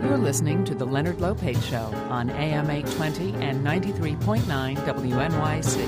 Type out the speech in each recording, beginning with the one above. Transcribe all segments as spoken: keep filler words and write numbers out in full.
You're listening to The Leonard Lopate Show on A M eight twenty and ninety-three point nine W N Y C.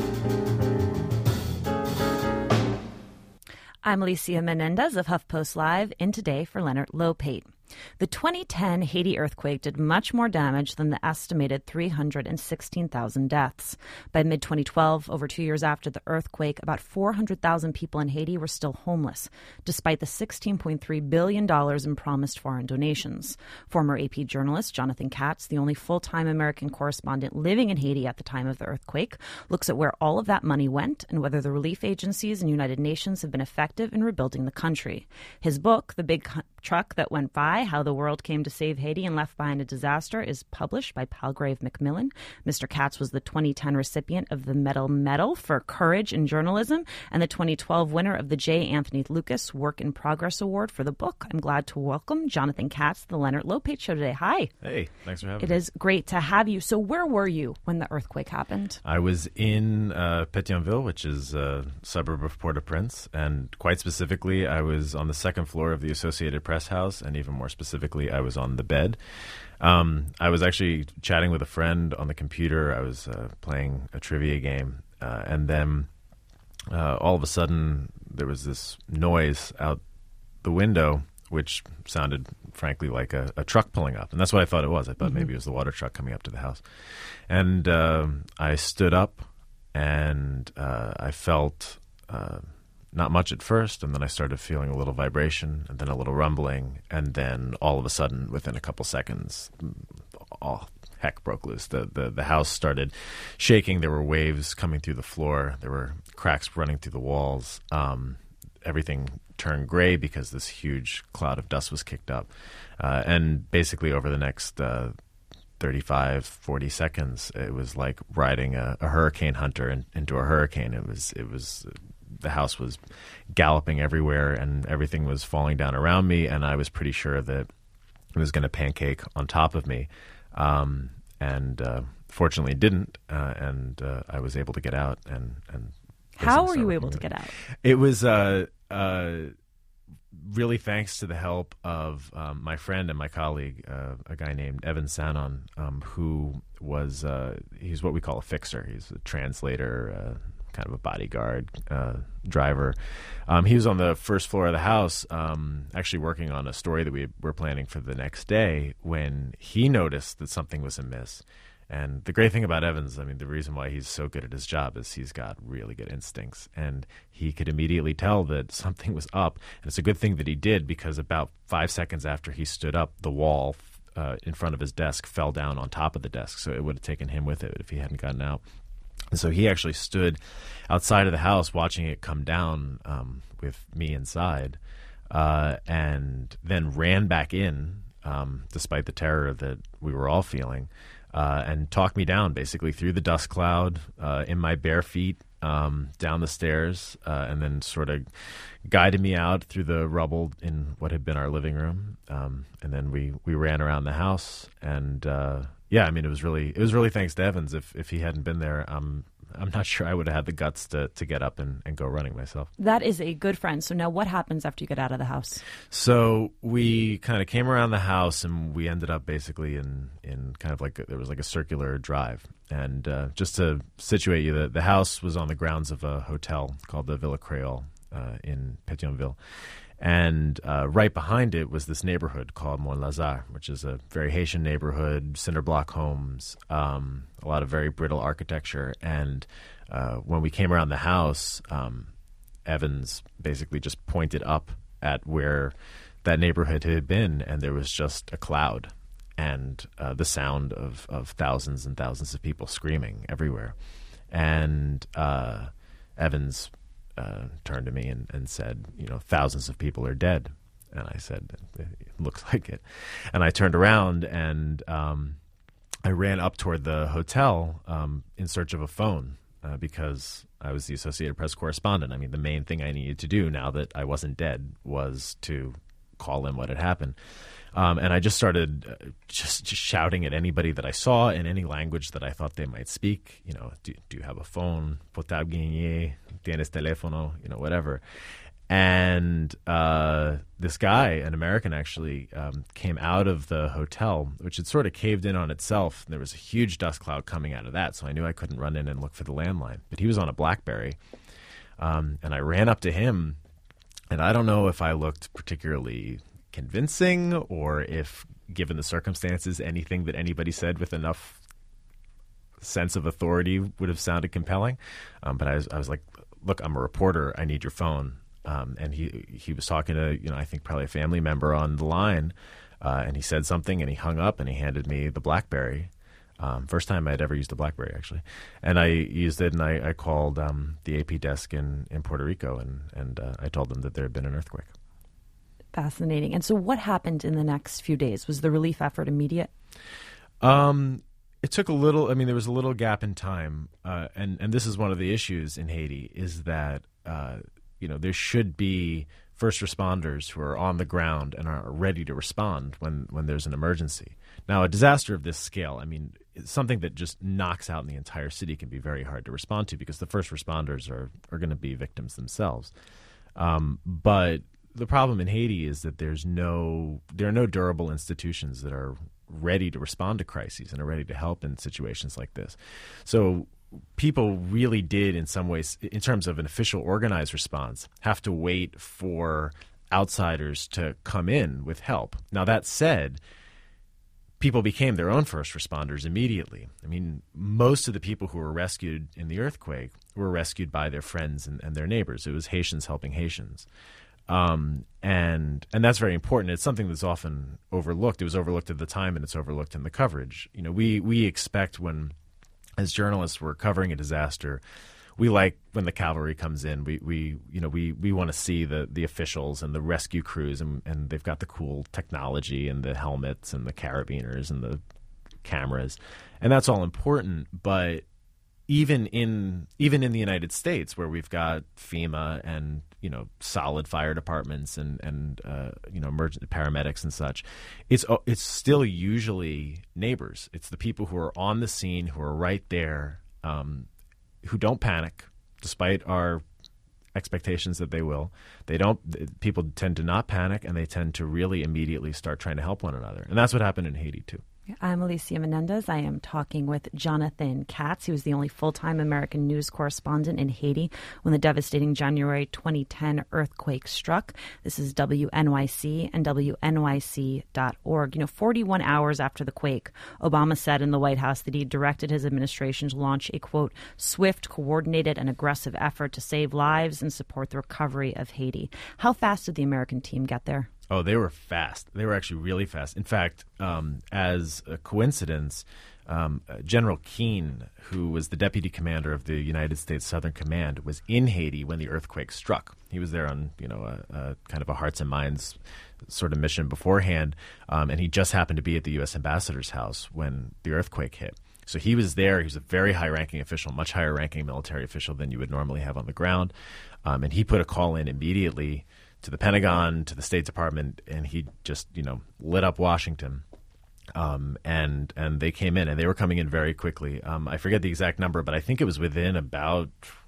I'm Alicia Menendez of HuffPost Live, in today for Leonard Lopate. The twenty ten Haiti earthquake did much more damage than the estimated three hundred sixteen thousand deaths. By mid twenty twelve, over two years after the earthquake, about four hundred thousand people in Haiti were still homeless, despite the sixteen point three billion dollars in promised foreign donations. Former A P journalist Jonathan Katz, the only full-time American correspondent living in Haiti at the time of the earthquake, looks at where all of that money went and whether the relief agencies and United Nations have been effective in rebuilding the country. His book, The Big Truck That Went By, How the World Came to Save Haiti and Left Behind a Disaster, is published by Palgrave Macmillan. Mister Katz was the twenty ten recipient of the Medal Medal for Courage in Journalism and the twenty twelve winner of the J. Anthony Lucas Work in Progress Award for the book. I'm glad to welcome Jonathan Katz to the Leonard Lopate Show today. Hi. Hey, thanks for having it me. It is great to have you. So where were you when the earthquake happened? I was in uh, Pétionville, which is a suburb of Port-au-Prince, and quite specifically, I was on the second floor of the Associated Press House, and even more specifically, I was on the bed. Um, I was actually chatting with a friend on the computer. I was uh, playing a trivia game, uh, and then uh, all of a sudden, there was this noise out the window, which sounded, frankly, like a, a truck pulling up. And that's what I thought it was. I thought mm-hmm. maybe it was the water truck coming up to the house. And uh, I stood up, and uh, I felt uh, not much at first, and then I started feeling a little vibration, and then a little rumbling, and then all of a sudden, within a couple seconds, all heck broke loose. The, the, the house started shaking. There were waves coming through the floor. There were cracks running through the walls. Um, everything turned gray because this huge cloud of dust was kicked up. Uh, and basically over the next uh, thirty-five, forty seconds, it was like riding a, a hurricane hunter in, into a hurricane. It was, it was, the house was galloping everywhere, and everything was falling down around me, and I was pretty sure that it was going to pancake on top of me. Um, and uh, fortunately it didn't, uh, and uh, I was able to get out. And, and How were you able to get out? It was uh, uh, really thanks to the help of um, my friend and my colleague, uh, a guy named Evan Sanon, um, who was, uh, he's what we call a fixer. He's a translator, uh, kind of a bodyguard, uh, driver. Um, he was on the first floor of the house, um, actually working on a story that we were planning for the next day, when he noticed that something was amiss. And the great thing about Evans, I mean, the reason why he's so good at his job is he's got really good instincts. And he could immediately tell that something was up. And it's a good thing that he did, because about five seconds after he stood up, the wall uh, in front of his desk fell down on top of the desk. So it would have taken him with it if he hadn't gotten out. And so he actually stood outside of the house watching it come down um, with me inside, uh, and then ran back in, um, despite the terror that we were all feeling, uh, and talked me down basically through the dust cloud, uh, in my bare feet, um, down the stairs, uh, and then sort of guided me out through the rubble in what had been our living room. Um, and then we, we ran around the house, and uh, yeah, I mean, it was really it was really thanks to Evans. If if he hadn't been there, um, I'm not sure I would have had the guts to, to get up and, and go running myself. That is a good friend. So now what happens after you get out of the house? So we kind of came around the house, and we ended up basically in, in kind of like a, there was like a circular drive. And uh, just to situate you, the, the house was on the grounds of a hotel called the Villa Creole uh, in Pétionville. And uh, right behind it was this neighborhood called Mont-Lazare, which is a very Haitian neighborhood, cinder block homes, um, a lot of very brittle architecture. And uh, when we came around the house, um, Evans basically just pointed up at where that neighborhood had been, and there was just a cloud and uh, the sound of, of thousands and thousands of people screaming everywhere. And uh, Evans Uh, turned to me and, and said, you know, thousands of people are dead. And I said, it looks like it. And I turned around, and um, I ran up toward the hotel um, in search of a phone uh, because I was the Associated Press correspondent. I mean, the main thing I needed to do now that I wasn't dead was to call in what had happened. Um, and I just started uh, just, just shouting at anybody that I saw in any language that I thought they might speak. You know, do, do you have a phone? Potable gagné? Tienes teléfono? You know, whatever. And uh, this guy, an American actually, um, came out of the hotel, which had sort of caved in on itself. There was a huge dust cloud coming out of that, so I knew I couldn't run in and look for the landline. But he was on a BlackBerry, um, and I ran up to him, and I don't know if I looked particularly convincing or if, given the circumstances, anything that anybody said with enough sense of authority would have sounded compelling. Um, but I was, I was like, look, I'm a reporter. I need your phone. Um, and he he was talking to, you know, I think probably a family member on the line, uh, and he said something, and he hung up, and he handed me the BlackBerry. Um, first time I'd ever used a BlackBerry, actually. And I used it, and I, I called um, the A P desk in, in Puerto Rico, and, and uh, I told them that there had been an earthquake. Fascinating. And so what happened in the next few days? Was the relief effort immediate? Um, it took a little, I mean, there was a little gap in time, uh, and, and this is one of the issues in Haiti, is that uh, you know, there should be first responders who are on the ground and are ready to respond when, when there's an emergency. Now, a disaster of this scale, I mean, it's something that just knocks out in the entire city can be very hard to respond to because the first responders are, are going to be victims themselves. Um, but the problem in Haiti is that there's no there are no durable institutions that are ready to respond to crises and are ready to help in situations like this. So people really did, in some ways, in terms of an official organized response, have to wait for outsiders to come in with help. Now, that said, people became their own first responders immediately. I mean, most of the people who were rescued in the earthquake were rescued by their friends and, and their neighbors. It was Haitians helping Haitians. Um, and and that's very important. It's something that's often overlooked. It was overlooked at the time, and it's overlooked in the coverage. You know, we we expect when, as journalists, we're covering a disaster, we like when the cavalry comes in. We we you know we, we want to see the, the officials and the rescue crews, and, and they've got the cool technology and the helmets and the carabiners and the cameras, and that's all important. But even in even in the United States, where we've got FEMA and you know solid fire departments and and uh, you know emergency paramedics and such, it's it's still usually neighbors. It's the people who are on the scene, who are right there, um, who don't panic, despite our expectations that they will. They don't. People tend to not panic, and they tend to really immediately start trying to help one another. And that's what happened in Haiti too. I'm Alicia Menendez. I am talking with Jonathan Katz. He was the only full-time American news correspondent in Haiti when the devastating January twenty ten earthquake struck. This is W N Y C and W N Y C dot org. You know, forty-one hours after the quake, Obama said in the White House that he directed his administration to launch a, quote, swift, coordinated, and aggressive effort to save lives and support the recovery of Haiti. How fast did the American team get there? Oh, they were fast. They were actually really fast. In fact, um, as a coincidence, um, General Keane, who was the deputy commander of the United States Southern Command, was in Haiti when the earthquake struck. He was there on, you know, a, a kind of a hearts and minds sort of mission beforehand, um, and he just happened to be at the U S ambassador's house when the earthquake hit. So he was there. He was a very high-ranking official, much higher-ranking military official than you would normally have on the ground, um, and he put a call in immediately to the Pentagon, to the State Department, and he just, you know, lit up Washington. Um, and and they came in, and they were coming in very quickly. Um, I forget the exact number, but I think it was within about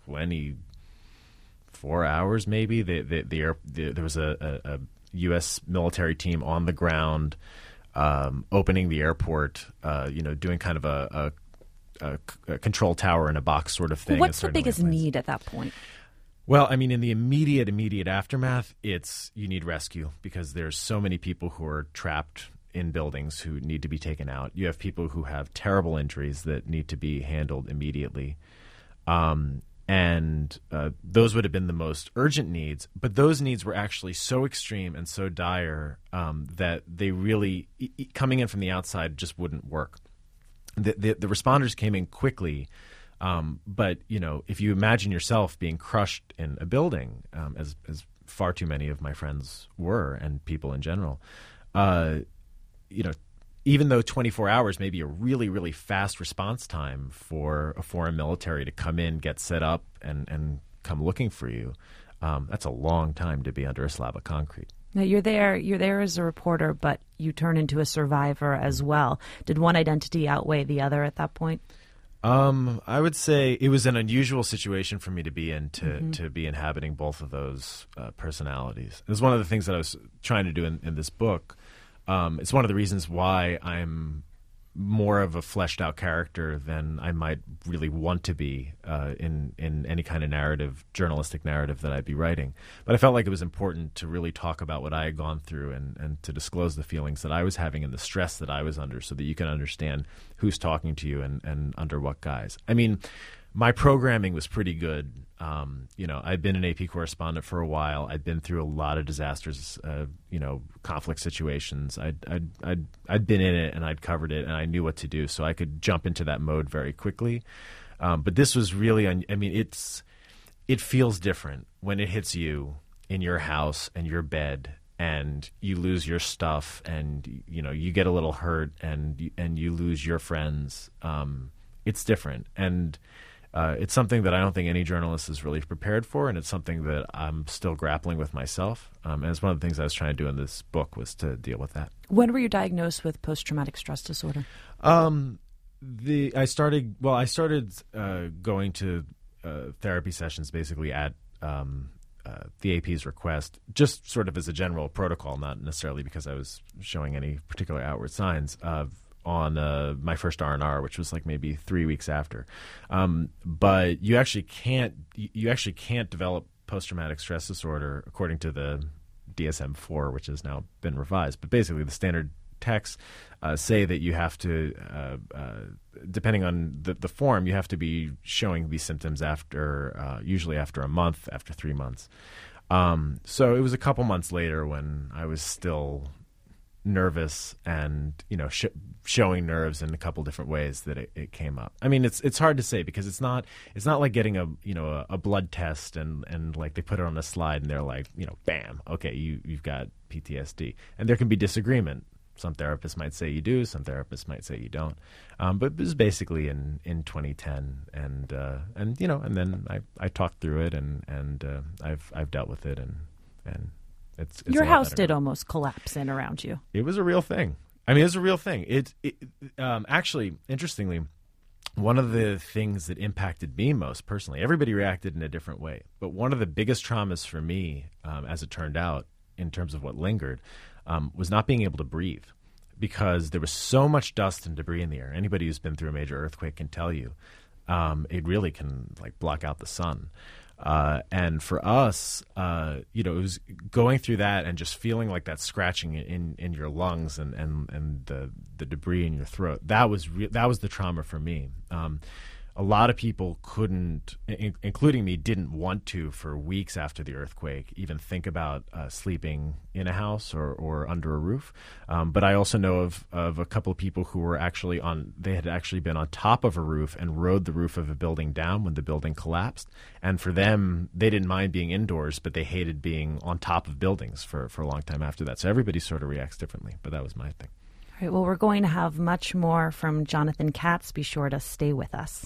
twenty-four hours, maybe. The, the, the, air, the, there was a, a, a U S military team on the ground, um, opening the airport, uh, you know, doing kind of a, a, a, a control tower in a box sort of thing. What's the biggest need at that point? Well, I mean, in the immediate, immediate aftermath, it's you need rescue because there's so many people who are trapped in buildings who need to be taken out. You have people who have terrible injuries that need to be handled immediately. Um, and uh, those would have been the most urgent needs. But those needs were actually so extreme and so dire um, that they really, e- coming in from the outside, just wouldn't work. The, the, the responders came in quickly. Um, but, you know, if you imagine yourself being crushed in a building, um, as, as far too many of my friends were and people in general, uh, you know, even though twenty-four hours may be a really, really fast response time for a foreign military to come in, get set up, and, and come looking for you, um, that's a long time to be under a slab of concrete. Now, you're there, you're there as a reporter, but you turn into a survivor as well. Did one identity outweigh the other at that point? Um, I would say it was an unusual situation for me to be in, to, Mm-hmm. to be inhabiting both of those uh, personalities. It was one of the things that I was trying to do in, in this book. Um, it's one of the reasons why I'm more of a fleshed out character than I might really want to be uh, in in any kind of narrative, journalistic narrative that I'd be writing. But I felt like it was important to really talk about what I had gone through and, and to disclose the feelings that I was having and the stress that I was under so that you can understand who's talking to you and, and under what guise. I mean, my programming was pretty good. Um, you know, I'd been an A P correspondent for a while. I'd been through a lot of disasters, uh, you know, conflict situations. I'd, I'd, I'd, I'd been in it and I'd covered it and I knew what to do, so I could jump into that mode very quickly. Um, but this was really, un- I mean, it's, it feels different when it hits you in your house and your bed and you lose your stuff and, you know, you get a little hurt and, and you lose your friends. Um, it's different. And, Uh, it's something that I don't think any journalist is really prepared for, and it's something that I'm still grappling with myself. Um, and it's one of the things I was trying to do in this book was to deal with that. When were you diagnosed with post-traumatic stress disorder? Um, the I started well. I started uh, going to uh, therapy sessions basically at um, uh, the A P's request, just sort of as a general protocol, not necessarily because I was showing any particular outward signs of. On uh, my first R and R, which was like maybe three weeks after. Um, but you actually can't you actually can't develop post-traumatic stress disorder according to the D S M four, which has now been revised. But basically, the standard texts uh, say that you have to, uh, uh, depending on the, the form, you have to be showing these symptoms after, uh, usually after a month, after three months. Um, so it was a couple months later when I was still nervous and, you know, sh- showing nerves in a couple different ways that it, it came up. I mean, it's it's hard to say because it's not it's not like getting a you know a, a blood test and, and like they put it on a slide and they're like, you know, bam, okay, you you've got P T S D, and there can be disagreement. Some therapists might say you do, some therapists might say you don't. Um, but it was basically in, in twenty ten, and uh, and you know, and then I, I talked through it and and uh, I've I've dealt with it and and. It's, it's Your house better. did almost collapse in around you. It was a real thing. I mean, it was a real thing. It, it um, actually, interestingly, one of the things that impacted me most personally, everybody reacted in a different way, but one of the biggest traumas for me, um, as it turned out, in terms of what lingered, um, was not being able to breathe because there was so much dust and debris in the air. Anybody who's been through a major earthquake can tell you. Um, it really can like block out the sun. Uh, and for us, uh, you know, it was going through that and just feeling like that scratching in, in your lungs and, and, and the, the debris in your throat. That was re- that was the trauma for me. Um, a lot of people couldn't, in- including me, didn't want to for weeks after the earthquake even think about uh, sleeping in a house or, or under a roof. Um, but I also know of, of a couple of people who were actually on, they had actually been on top of a roof and rode the roof of a building down when the building collapsed. And for them, they didn't mind being indoors, but they hated being on top of buildings for, for a long time after that. So everybody sort of reacts differently, but that was my thing. All right, well, we're going to have much more from Jonathan Katz. Be sure to stay with us.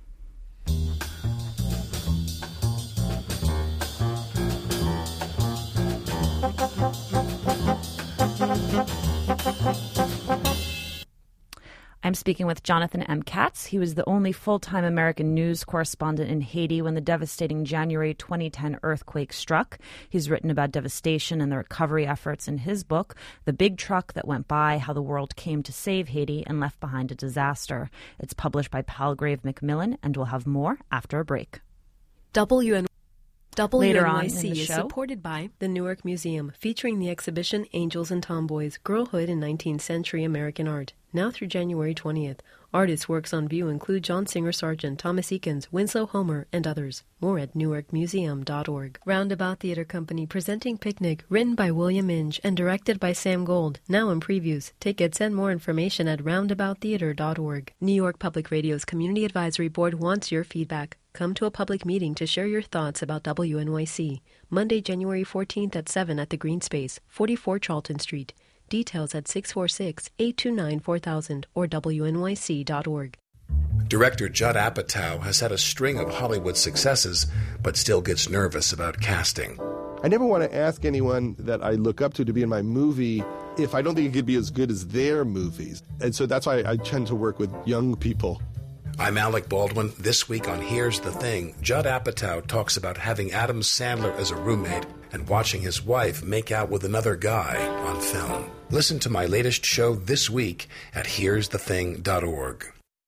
I'm speaking with Jonathan M. Katz. He was the only full-time American news correspondent in Haiti when the devastating January twenty ten earthquake struck. He's written about devastation and the recovery efforts in his book, The Big Truck That Went By, How the World Came to Save Haiti and Left Behind a Disaster. It's published by Palgrave Macmillan, and we'll have more after a break. W N W N Y C Later on in the is show. supported by the Newark Museum, featuring the exhibition Angels and Tomboys, Girlhood in nineteenth Century American Art. Now through January twentieth. Artists' works on view include John Singer Sargent, Thomas Eakins, Winslow Homer, and others. More at newark museum dot org. Roundabout Theater Company presenting Picnic, written by William Inge and directed by Sam Gold. Now in previews. Tickets and more information at roundabout theater dot org. New York Public Radio's Community Advisory Board wants your feedback. Come to a public meeting to share your thoughts about W N Y C. Monday, January fourteenth at seven at the Green Space, forty-four Charlton Street. Details at six four six, eight two nine, four thousand or W N Y C dot org. Director Judd Apatow has had a string of Hollywood successes, but still gets nervous about casting. I never want to ask anyone that I look up to to be in my movie if I don't think it could be as good as their movies. And so that's why I tend to work with young people. I'm Alec Baldwin. This week on Here's the Thing, Judd Apatow talks about having Adam Sandler as a roommate and watching his wife make out with another guy on film. Listen to my latest show this week at here's the thing dot org.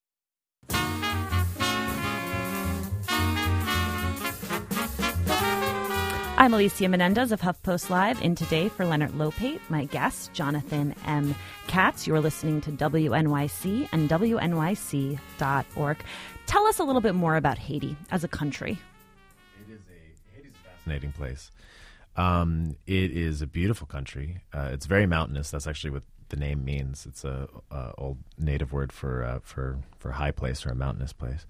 I'm Alicia Menendez of HuffPost Live, in today for Leonard Lopate. My guest, Jonathan M. Katz. You're listening to W N Y C and W N Y C dot org. Tell us a little bit more about Haiti as a country. It is a, Haiti's a fascinating place. Um, it is a beautiful country. Uh, it's very mountainous. That's actually what the name means. It's a, a old native word for uh, for for high place or a mountainous place.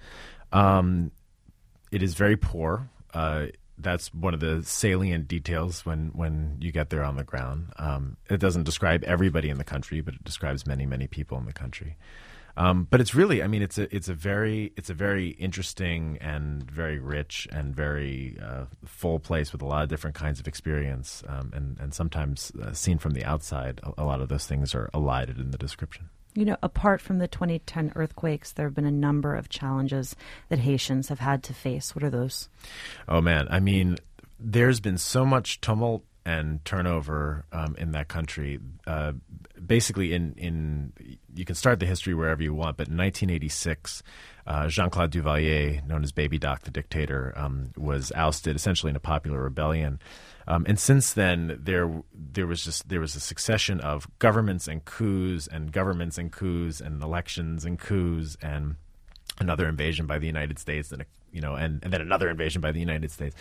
Um, it is very poor. Uh, That's one of the salient details when, when you get there on the ground. Um, it doesn't describe everybody in the country, but it describes many, many people in the country. Um, but it's really, I mean, it's a it's a very it's a very interesting and very rich and very uh, full place with a lot of different kinds of experience. Um, and and sometimes uh, seen from the outside, a, a lot of those things are elided in the description. You know, apart from the twenty ten earthquakes, there have been a number of challenges that Haitians have had to face. What are those? Oh, man. I mean, there's been so much tumult and turnover um, in that country. Uh, basically, in, in you can start the history wherever you want, but in nineteen eighty-six, uh, Jean-Claude Duvalier, known as Baby Doc the dictator, um, was ousted essentially in a popular rebellion. Um, and since then, there there was just there was a succession of governments and coups and governments and coups and elections and coups and another invasion by the United States and you know and, and then another invasion by the United States,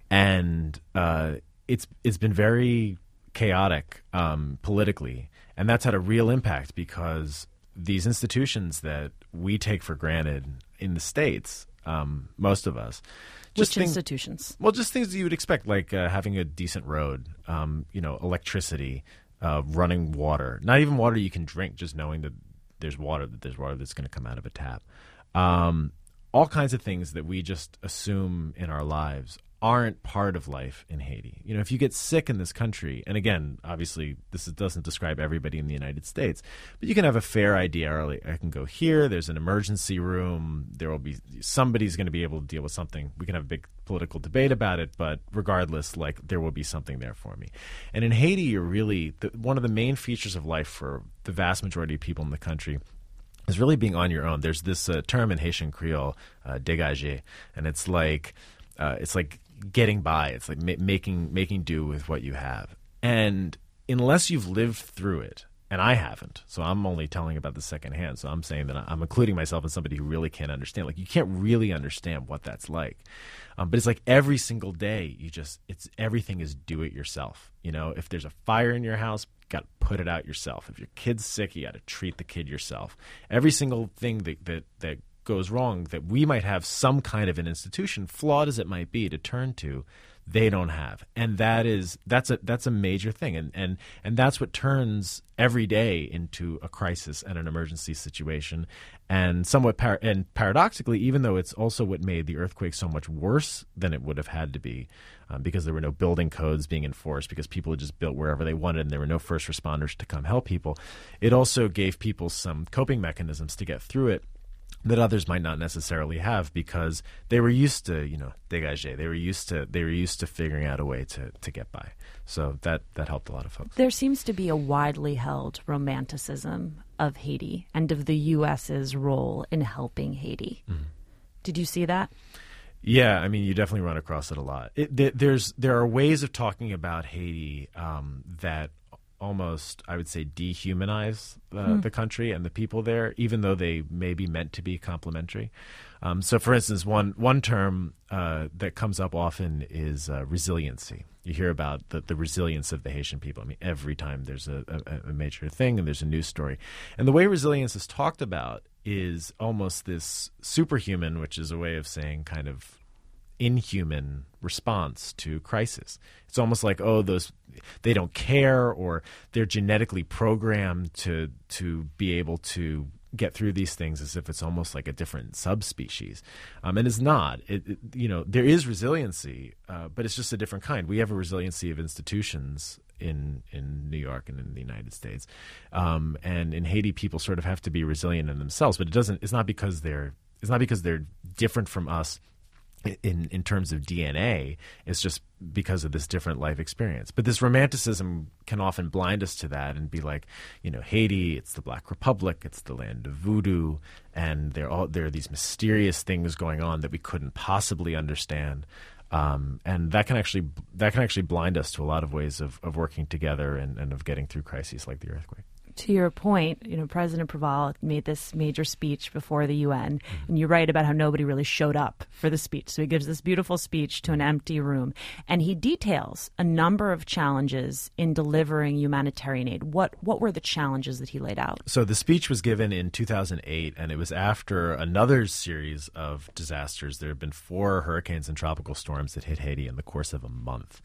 and uh, it's it's been very chaotic um, politically, and that's had a real impact because these institutions that we take for granted in the States, um, most of us. Just Which things, institutions? Well, just things you would expect, like uh, having a decent road, um, you know, electricity, uh, running water. Not even water you can drink, just knowing that there's water, that there's water that's going to come out of a tap. Um, all kinds of things that we just assume in our lives aren't part of life in Haiti. You know, if you get sick in this country, and again, obviously this is, doesn't describe everybody in the United States, but you can have a fair idea early. I can go here, there's an emergency room, there will be, somebody's going to be able to deal with something. We can have a big political debate about it, but regardless, like, there will be something there for me. And in Haiti, you're really, the, one of the main features of life for the vast majority of people in the country is really being on your own. There's this uh, term in Haitian Creole, uh, dégager, and it's like, uh, it's like, getting by. It's like ma- making making do with what you have. And unless you've lived through it, and I haven't, so I'm only telling about the secondhand, so I'm saying that I'm including myself as somebody who really can't understand. Like, you can't really understand what that's like. Um, but it's like every single day, you just, it's everything is do it yourself. You know, if there's a fire in your house, you got to put it out yourself. If your kid's sick, you got to treat the kid yourself. Every single thing that that that goes wrong, that we might have some kind of an institution, flawed as it might be, to turn to, they don't have. And that is that's a that's a major thing. And and and that's what turns every day into a crisis and an emergency situation. And somewhat par- and paradoxically, even though it's also what made the earthquake so much worse than it would have had to be, um, because there were no building codes being enforced, because people had just built wherever they wanted and there were no first responders to come help people, it also gave people some coping mechanisms to get through it that others might not necessarily have, because they were used to, you know, dégager. They were used to they were used to figuring out a way to, to get by. So that that helped a lot of folks. There seems to be a widely held romanticism of Haiti and of the U S's role in helping Haiti. Mm-hmm. Did you see that? Yeah, I mean, you definitely run across it a lot. It, th- there's there are ways of talking about Haiti um, that almost, I would say, dehumanize uh, mm. the country and the people there, even though they may be meant to be complementary. Um, so, for instance, one one term uh, that comes up often is uh, resiliency. You hear about the, the resilience of the Haitian people. I mean, every time there's a, a, a major thing and there's a news story. And the way resilience is talked about is almost this superhuman, which is a way of saying kind of inhuman response to crisis. It's almost like, oh, those they don't care, or they're genetically programmed to to be able to get through these things, as if it's almost like a different subspecies. Um, and it's not. It, it, you know, there is resiliency, uh, but it's just a different kind. We have a resiliency of institutions in in New York and in the United States. Um, and in Haiti, people sort of have to be resilient in themselves, but it doesn't. It's not because they're it's not because they're different from us in in terms of D N A. It's just because of this different life experience. But this romanticism can often blind us to that and be like, you know, Haiti, it's the Black Republic, it's the land of voodoo, and there all there are these mysterious things going on that we couldn't possibly understand. Um, and that can actually that can actually blind us to a lot of ways of, of working together and, and of getting through crises like the earthquake. To your point, you know, President Preval made this major speech before the U N, mm-hmm. and you write about how nobody really showed up for the speech. So he gives this beautiful speech to an empty room, and he details a number of challenges in delivering humanitarian aid. What what were the challenges that he laid out? So the speech was given in two thousand eight, and it was after another series of disasters. There have been four hurricanes and tropical storms that hit Haiti in the course of a month.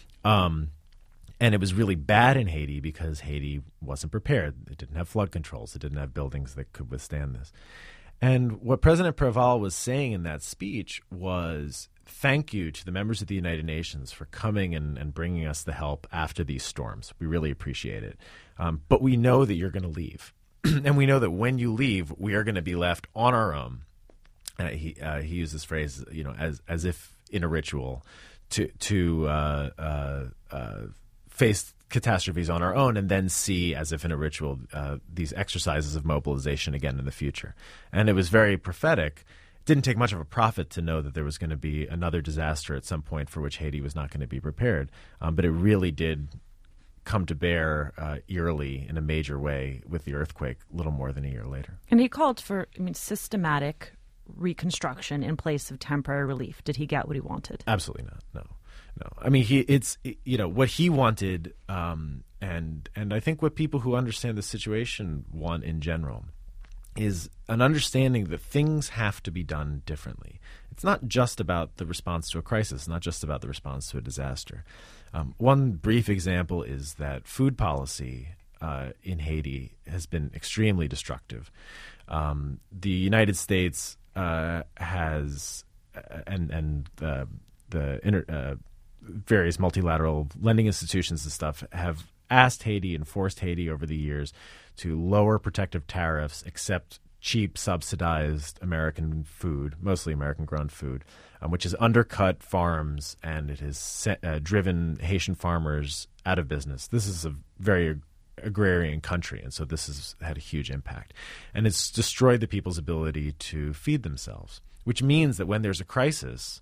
Um And it was really bad in Haiti because Haiti wasn't prepared. It didn't have flood controls. It didn't have buildings that could withstand this. And what President Preval was saying in that speech was, thank you to the members of the United Nations for coming and, and bringing us the help after these storms. We really appreciate it. Um, but we know that you're going to leave. And we know that when you leave, we are going to be left on our own. Uh, he uh, he used this phrase, you know, as as if in a ritual, to to uh, uh, uh, face catastrophes on our own, and then see, as if in a ritual, uh, these exercises of mobilization again in the future. And it was very prophetic. It didn't take much of a prophet to know that there was going to be another disaster at some point for which Haiti was not going to be prepared. Um, but it really did come to bear uh, eerily in a major way with the earthquake a little more than a year later. And he called for, I mean, systematic reconstruction in place of temporary relief. Did he get what he wanted? Absolutely not, no. No, I mean, he it's you know what he wanted, um, and and I think what people who understand the situation want in general is an understanding that things have to be done differently. It's not just about the response to a crisis, not just about the response to a disaster. Um, one brief example is that food policy uh, in Haiti has been extremely destructive. Um, the United States uh, has uh, and and uh, the inter, uh, various multilateral lending institutions and stuff have asked Haiti and forced Haiti over the years to lower protective tariffs, accept cheap, subsidized American food, mostly American-grown food, um, which has undercut farms and it has set, uh, driven Haitian farmers out of business. This is a very agrarian country, and so this has had a huge impact. And it's destroyed the people's ability to feed themselves, which means that when there's a crisis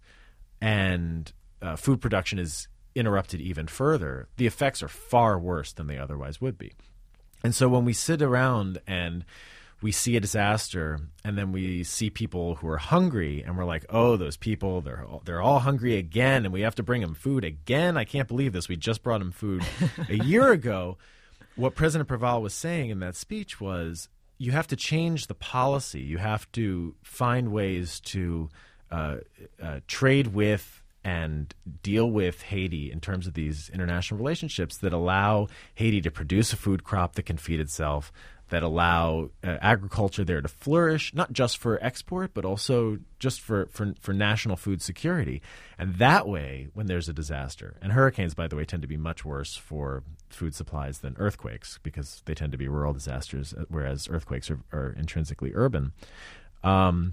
and Uh, food production is interrupted even further, the effects are far worse than they otherwise would be. And so when we sit around and we see a disaster and then we see people who are hungry and we're like, oh, those people, they're all, they're all hungry again and we have to bring them food again. I can't believe this. We just brought them food a year ago. What President Preval was saying in that speech was you have to change the policy. You have to find ways to uh, uh, trade with and deal with Haiti in terms of these international relationships that allow Haiti to produce a food crop that can feed itself, that allow uh, agriculture there to flourish, not just for export, but also just for, for, for national food security. And that way, when there's a disaster, and hurricanes, by the way, tend to be much worse for food supplies than earthquakes because they tend to be rural disasters, whereas earthquakes are, are intrinsically urban. Um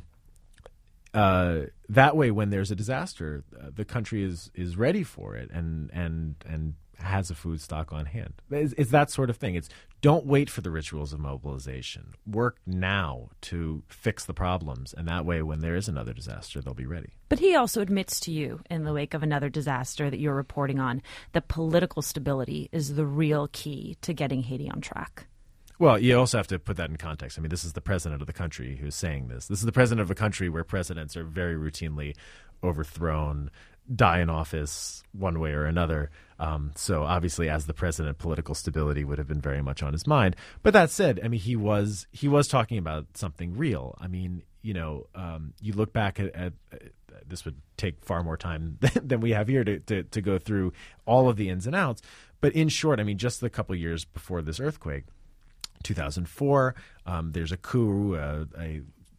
Uh, that way, when there's a disaster, uh, the country is is ready for it and and and has a food stock on hand. It's, it's that sort of thing. It's don't wait for the rituals of mobilization. Work now to fix the problems, and that way, when there is another disaster, they'll be ready. But he also admits to you, in the wake of another disaster that you're reporting on, that political stability is the real key to getting Haiti on track. Well, you also have to put that in context. I mean, this is the president of the country who's saying this. This is the president of a country where presidents are very routinely overthrown, die in office one way or another. Um, so obviously, as the president, political stability would have been very much on his mind. But that said, I mean, he was he was talking about something real. I mean, you know, um, you look back at, at uh, this would take far more time than we have here to, to, to go through all of the ins and outs. But in short, I mean, just a couple of years before this earthquake, two thousand four, um, there's a coup, uh, a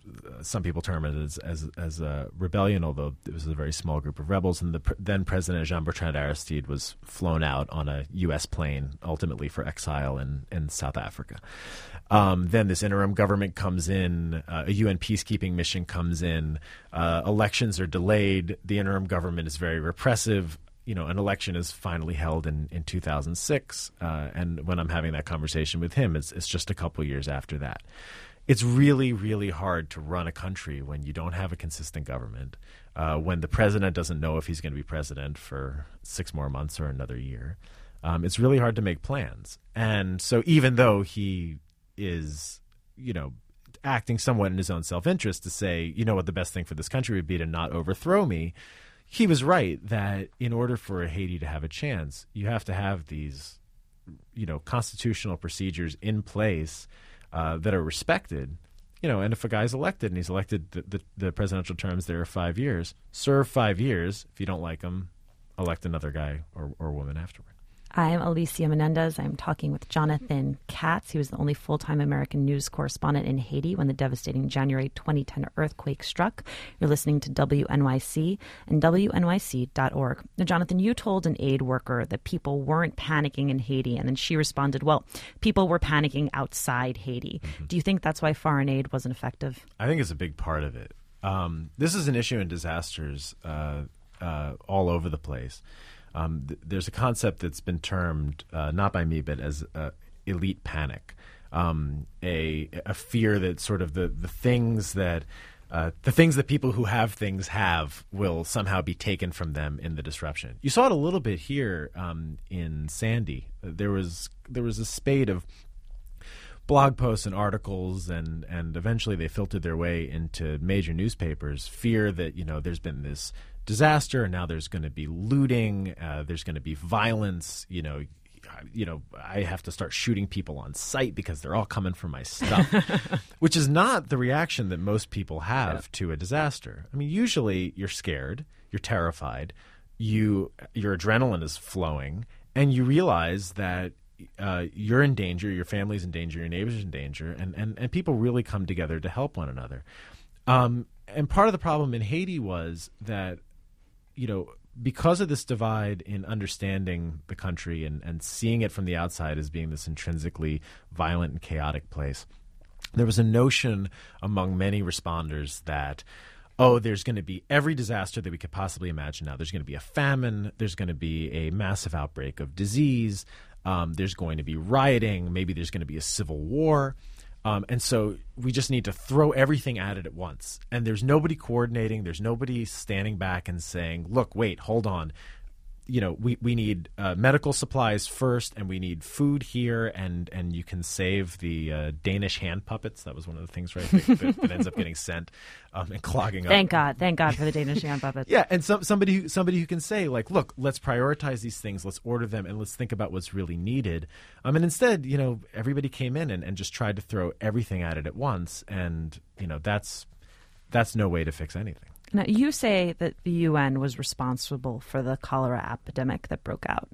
uh, some people term it as as, as a rebellion, although it was a very small group of rebels. And the pr- then President Jean-Bertrand Aristide was flown out on a U S plane, ultimately for exile in, in South Africa. Um, then this interim government comes in, uh, a U N peacekeeping mission comes in, uh, elections are delayed, the interim government is very repressive. You know, an election is finally held in, in two thousand six, uh, and when I'm having that conversation with him, it's, it's just a couple years after that. It's really, really hard to run a country when you don't have a consistent government, uh, when the president doesn't know if he's going to be president for six more months or another year. Um, it's really hard to make plans. And so even though he is, you know, acting somewhat in his own self-interest to say, you know what, the best thing for this country would be to not overthrow me, he was right that in order for Haiti to have a chance, you have to have these, you know, constitutional procedures in place uh, that are respected. You know, and if a guy's elected and he's elected, the, the, the presidential terms there are five years, serve five years. If you don't like him, elect another guy or, or woman afterward. I'm Alicia Menendez. I'm talking with Jonathan Katz. He was the only full-time American news correspondent in Haiti when the devastating January twenty ten earthquake struck. You're listening to W N Y C and W N Y C dot org. Now, Jonathan, you told an aid worker that people weren't panicking in Haiti, and then she responded, well, people were panicking outside Haiti. Mm-hmm. Do you think that's why foreign aid wasn't effective? I think it's a big part of it. Um, this is an issue in disasters uh, uh, all over the place. Um, th- there's a concept that's been termed, uh, not by me, but as uh, elite panic, um, a a fear that sort of the, the things that uh, the things that people who have things have will somehow be taken from them in the disruption. You saw it a little bit here um, in Sandy. There was there was a spate of blog posts and articles, and, and eventually they filtered their way into major newspapers. Fear that, you know, there's been this disaster, and now there's going to be looting, uh, there's going to be violence, you know, you know, I have to start shooting people on sight because they're all coming for my stuff, which is not the reaction that most people have yeah. to a disaster. I mean, usually you're scared, you're terrified, you your adrenaline is flowing, and you realize that uh, you're in danger, your family's in danger, your neighbor's in danger, and, and, and people really come together to help one another. Um, and part of the problem in Haiti was that, you know, because of this divide in understanding the country and, and seeing it from the outside as being this intrinsically violent and chaotic place, there was a notion among many responders that, oh, there's going to be every disaster that we could possibly imagine now. There's going to be a famine. There's going to be a massive outbreak of disease. Um, there's going to be rioting. Maybe there's going to be a civil war. Um, and so we just need to throw everything at it at once. And there's nobody coordinating. There's nobody standing back and saying, look, wait, hold on. You know, we, we need uh, medical supplies first, and we need food here, and, and you can save the uh, Danish hand puppets. That was one of the things, right, that, that, that ends up getting sent um, and clogging up. Thank God. Thank God for the Danish hand puppets. Yeah, and some, somebody, who, somebody who can say, like, look, let's prioritize these things, let's order them, and let's think about what's really needed. Um, and instead, you know, everybody came in and, and just tried to throw everything at it at once, and, you know, that's that's no way to fix anything. Now, you say that the U N was responsible for the cholera epidemic that broke out.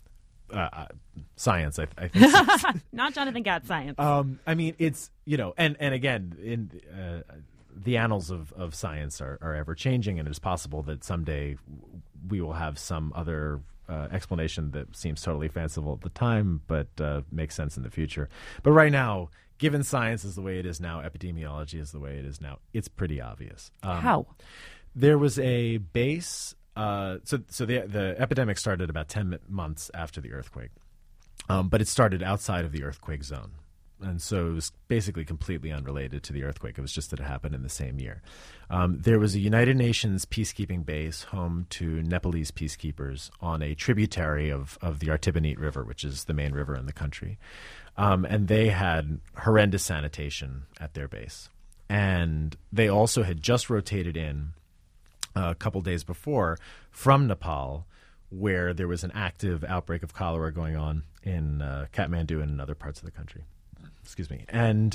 Uh, uh, science, I, I think. Not Jonathan Katz, science. Um, I mean, it's, you know, and, and again, in uh, the annals of, of science are, are ever changing, and it's possible that someday we will have some other uh, explanation that seems totally fanciful at the time, but uh, makes sense in the future. But right now, given science is the way it is now, epidemiology is the way it is now, it's pretty obvious. Um, How? There was a base. Uh, so so the the epidemic started about ten months after the earthquake, um, but it started outside of the earthquake zone. And so it was basically completely unrelated to the earthquake. It was just that it happened in the same year. Um, there was a United Nations peacekeeping base home to Nepalese peacekeepers on a tributary of, of the Artibonite River, which is the main river in the country. Um, and they had horrendous sanitation at their base. And they also had just rotated in uh, a couple days before from Nepal, where there was an active outbreak of cholera going on in uh, Kathmandu and in other parts of the country. Excuse me. And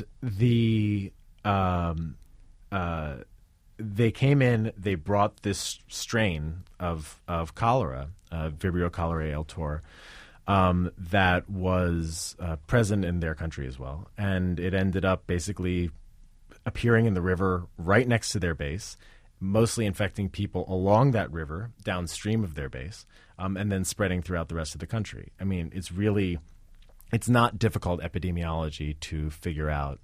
the um, uh, they came in, they brought this strain of of cholera, uh, Vibrio cholerae altor, um, that was uh, present in their country as well. And it ended up basically appearing in the river right next to their base, mostly infecting people along that river, downstream of their base, um, and then spreading throughout the rest of the country. I mean, it's really, it's not difficult epidemiology to figure out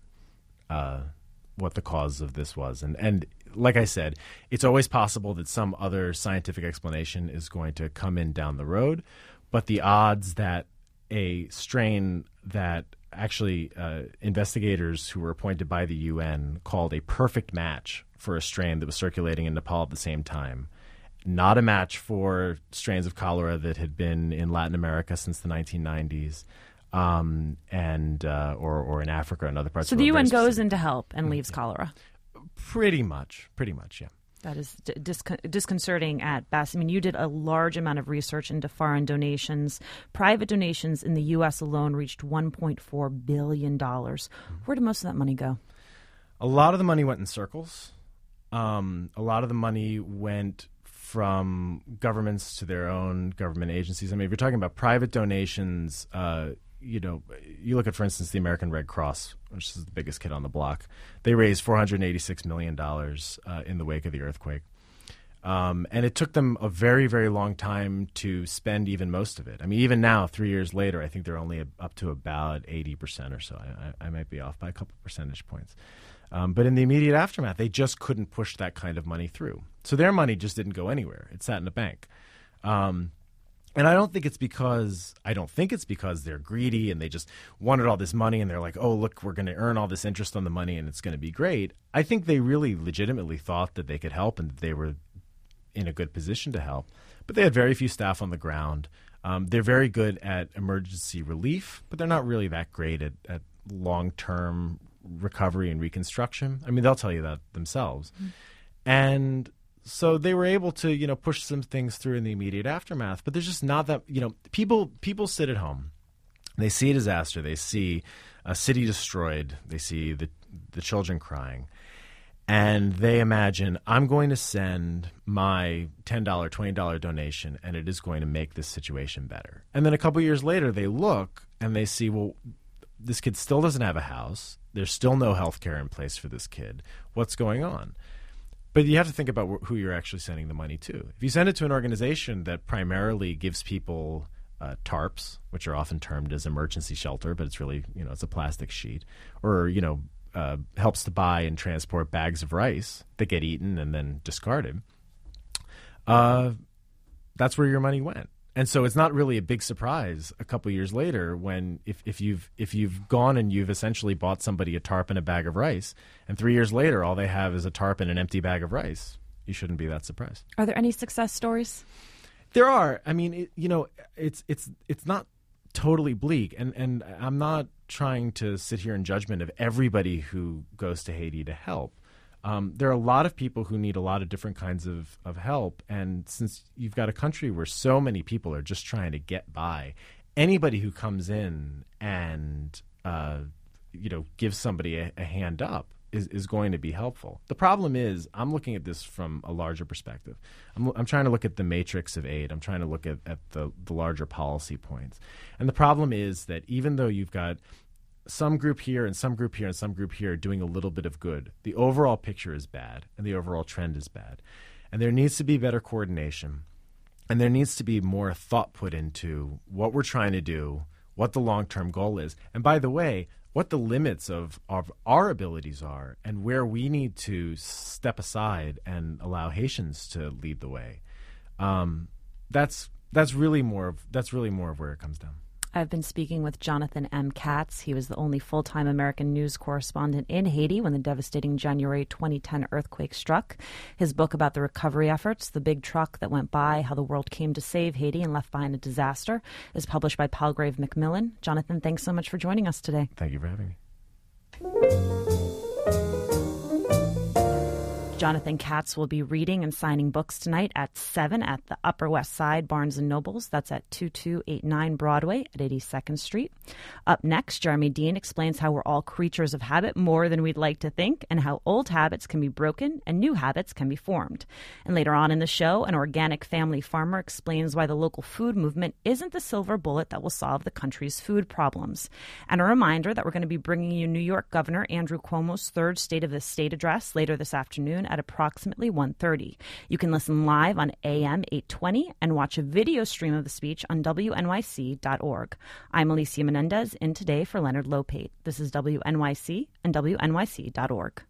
uh, what the cause of this was. And, and like I said, it's always possible that some other scientific explanation is going to come in down the road, but the odds that a strain that actually uh, investigators who were appointed by the U N called a perfect match for a strain that was circulating in Nepal at the same time, not a match for strains of cholera that had been in Latin America since the nineteen nineties, um, and uh, or or in Africa and other parts so of the world. So the U N goes specific. in to help and leaves cholera? Pretty much. Pretty much, yeah. That is d- discon- disconcerting at best. I mean, you did a large amount of research into foreign donations. Private donations in the U S alone reached one point four billion dollars. Where did most of that money go? A lot of the money went in circles. Um, a lot of the money went from governments to their own government agencies. I mean, if you're talking about private donations, uh, you know, you look at, for instance, the American Red Cross, which is the biggest kid on the block. They raised four hundred eighty-six million dollars uh, in the wake of the earthquake. Um, and it took them a very, very long time to spend even most of it. I mean, even now, three years later, I think they're only up to about eighty percent or so. I, I, I might be off by a couple percentage points. Um, but in the immediate aftermath, they just couldn't push that kind of money through. So their money just didn't go anywhere. It sat in a bank. Um, and I don't think it's because I don't think it's because they're greedy and they just wanted all this money and they're like, oh, look, we're going to earn all this interest on the money and it's going to be great. I think they really legitimately thought that they could help and that they were in a good position to help. But they had very few staff on the ground. Um, they're very good at emergency relief, but they're not really that great at, at long-term recovery and reconstruction. I mean, they'll tell you that themselves. Mm-hmm. And so they were able to, you know, push some things through in the immediate aftermath, but there's just not that, you know, people people sit at home. They see a disaster. They see a city destroyed. They see the the children crying. And they imagine, I'm going to send my ten dollars, twenty dollars donation, and it is going to make this situation better. And then a couple years later, they look and they see, well, this kid still doesn't have a house. There's still no health care in place for this kid. What's going on? But you have to think about wh- who you're actually sending the money to. If you send it to an organization that primarily gives people uh, tarps, which are often termed as emergency shelter, but it's really, you know, it's a plastic sheet, or, you know, uh, helps to buy and transport bags of rice that get eaten and then discarded, uh, that's where your money went. And so it's not really a big surprise a couple years later when if, if you've if you've gone and you've essentially bought somebody a tarp and a bag of rice, and three years later all they have is a tarp and an empty bag of rice, you shouldn't be that surprised. Are there any success stories? There are. I mean, it, you know, it's it's it's not totally bleak, and and I'm not trying to sit here in judgment of everybody who goes to Haiti to help. Um, there are a lot of people who need a lot of different kinds of, of help. And since you've got a country where so many people are just trying to get by, anybody who comes in and, uh, you know, gives somebody a, a hand up is, is going to be helpful. The problem is I'm looking at this from a larger perspective. I'm, I'm trying to look at the matrix of aid. I'm trying to look at, at the, the larger policy points. And the problem is that even though you've got some group here and some group here and some group here doing a little bit of good, the overall picture is bad and the overall trend is bad. And there needs to be better coordination, and there needs to be more thought put into what we're trying to do, what the long-term goal is, and by the way, what the limits of, of our abilities are and where we need to step aside and allow Haitians to lead the way. Um, that's that's really more of that's really more of where it comes down. I've been speaking with Jonathan M. Katz. He was the only full-time American news correspondent in Haiti when the devastating January twenty ten earthquake struck. His book about the recovery efforts, The Big Truck That Went By, How the World Came to Save Haiti and Left Behind a Disaster, is published by Palgrave Macmillan. Jonathan, thanks so much for joining us today. Thank you for having me. Jonathan Katz will be reading and signing books tonight at seven at the Upper West Side Barnes and Nobles. That's at twenty-two eighty-nine Broadway at eighty-second Street. Up next, Jeremy Dean explains how we're all creatures of habit more than we'd like to think, and how old habits can be broken and new habits can be formed. And later on in the show, an organic family farmer explains why the local food movement isn't the silver bullet that will solve the country's food problems. And a reminder that we're going to be bringing you New York Governor Andrew Cuomo's third State of the State address later this afternoon at approximately one thirty. You can listen live on A M eight twenty and watch a video stream of the speech on W N Y C dot org. I'm Alicia Menendez, in today for Leonard Lopate. This is W N Y C and W N Y C dot org.